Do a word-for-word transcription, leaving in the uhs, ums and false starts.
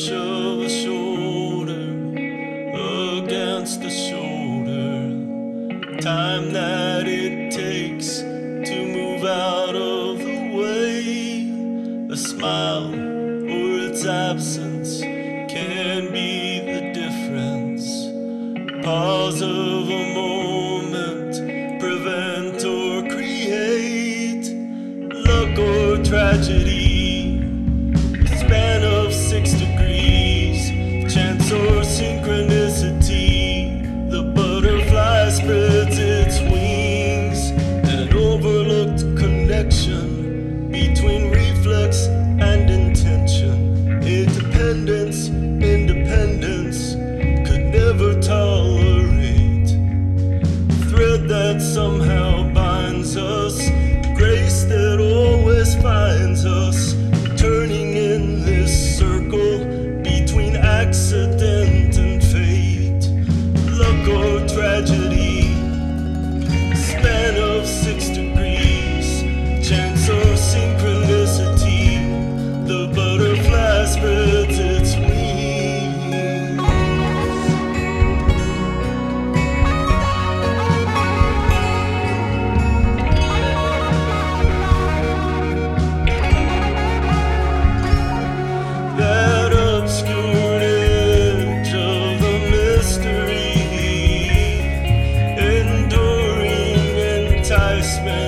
touch of a shoulder against the shoulder. Time that it takes to move out of the way. A smile or its absence can be the difference. Pause of a moment, prevent or create. Luck or tragedy, span of six degrees. Chance or synchronicity, the butterfly spreads its wings. An overlooked connection between reflex and intention. Independence, independence could never tolerate. Thread that somehow binds us, grace that always finds us, turning in this circle between accident and fate. Luck or tragedy, span of six degrees. Chance or synchronicity, the butterfly spreads its wings. That obscure edge of the mystery, enduring enticement.